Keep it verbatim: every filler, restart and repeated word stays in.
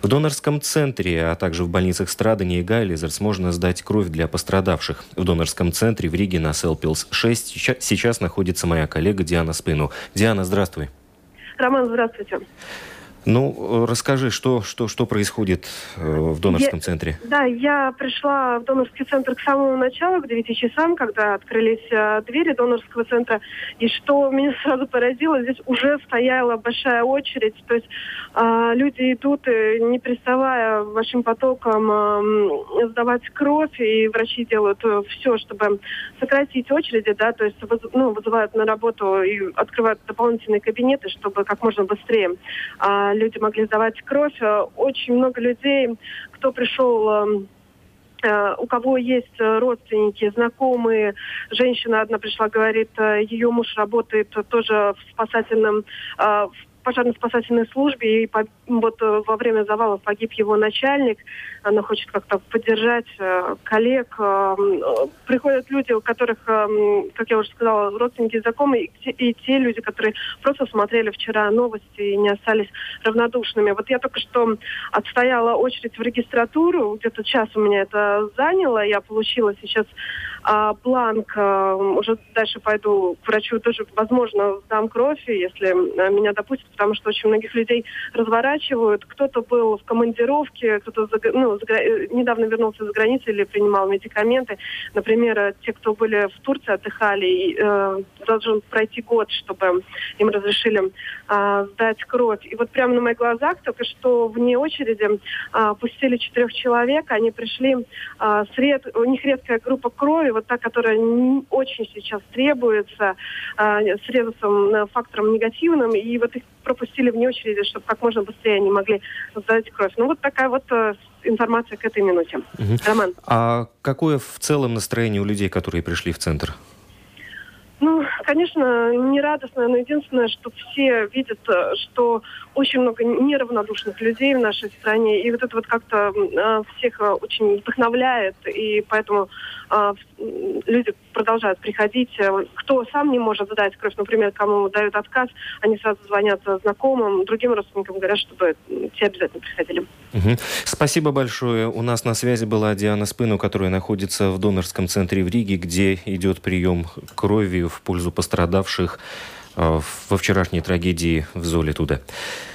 В донорском центре, а также в больницах Страдания и Гайлизерс можно сдать кровь для пострадавших. В донорском центре в Риге на Селпилс шесть сейчас находится моя коллега Диана Спину. Диана, здравствуй. Роман, здравствуйте. Ну, расскажи, что, что, что происходит в донорском я, центре? Да, я пришла в донорский центр к самому началу, к девяти часам, когда открылись э, двери донорского центра. И что меня сразу поразило, здесь уже стояла большая очередь. То есть э, люди идут, э, не приставая большим потоком, э, сдавать кровь. И врачи делают э, все, чтобы сократить очереди, да, то есть воз, ну, вызывают на работу и открывают дополнительные кабинеты, чтобы как можно быстрее э, люди могли сдавать кровь. Очень много людей, кто пришел, у кого есть родственники, знакомые. Женщина одна пришла, говорит, ее муж работает тоже в спасательном, в пожарно-спасательной службе, и по, вот во время завалов погиб его начальник. Она хочет как-то поддержать э, коллег. Э, приходят люди, у которых, э, как я уже сказала, родственники и знакомые, и, и те люди, которые просто смотрели вчера новости и не остались равнодушными. Вот я только что отстояла очередь в регистратуру, где-то час у меня это заняло, я получила сейчас э, бланк, э, уже дальше пойду к врачу, тоже, возможно, сдам кровь, если э, меня допустят, потому что очень многих людей разворачивают. Кто-то был в командировке, кто-то за, ну, за, недавно вернулся за границу или принимал медикаменты. Например, те, кто были в Турции, отдыхали, и, э, должен пройти год, чтобы им разрешили э, сдать кровь. И вот прямо на моих глазах только что вне очереди э, пустили четырех человек. Они пришли, э, с ред... у них редкая группа крови, вот та, которая не очень сейчас требуется, э, с резусом, фактором негативным. И вот их пропустили вне очереди, чтобы как можно быстрее они могли сдать кровь. Ну, вот такая вот э, информация к этой минуте. Угу. Роман. А какое в целом настроение у людей, которые пришли в центр? Ну, конечно, не радостно, но единственное, что все видят, что очень много неравнодушных людей в нашей стране, и вот это вот как-то э, всех очень вдохновляет, и поэтому э, люди продолжают приходить. Кто сам не может сдать кровь, например, кому дают отказ, они сразу звонят знакомым, другим родственникам, говорят, чтобы те обязательно приходили. Угу. Спасибо большое. У нас на связи была Диана Спину, которая находится в донорском центре в Риге, где идет прием крови в пользу пострадавших во вчерашней трагедии в Золитуде.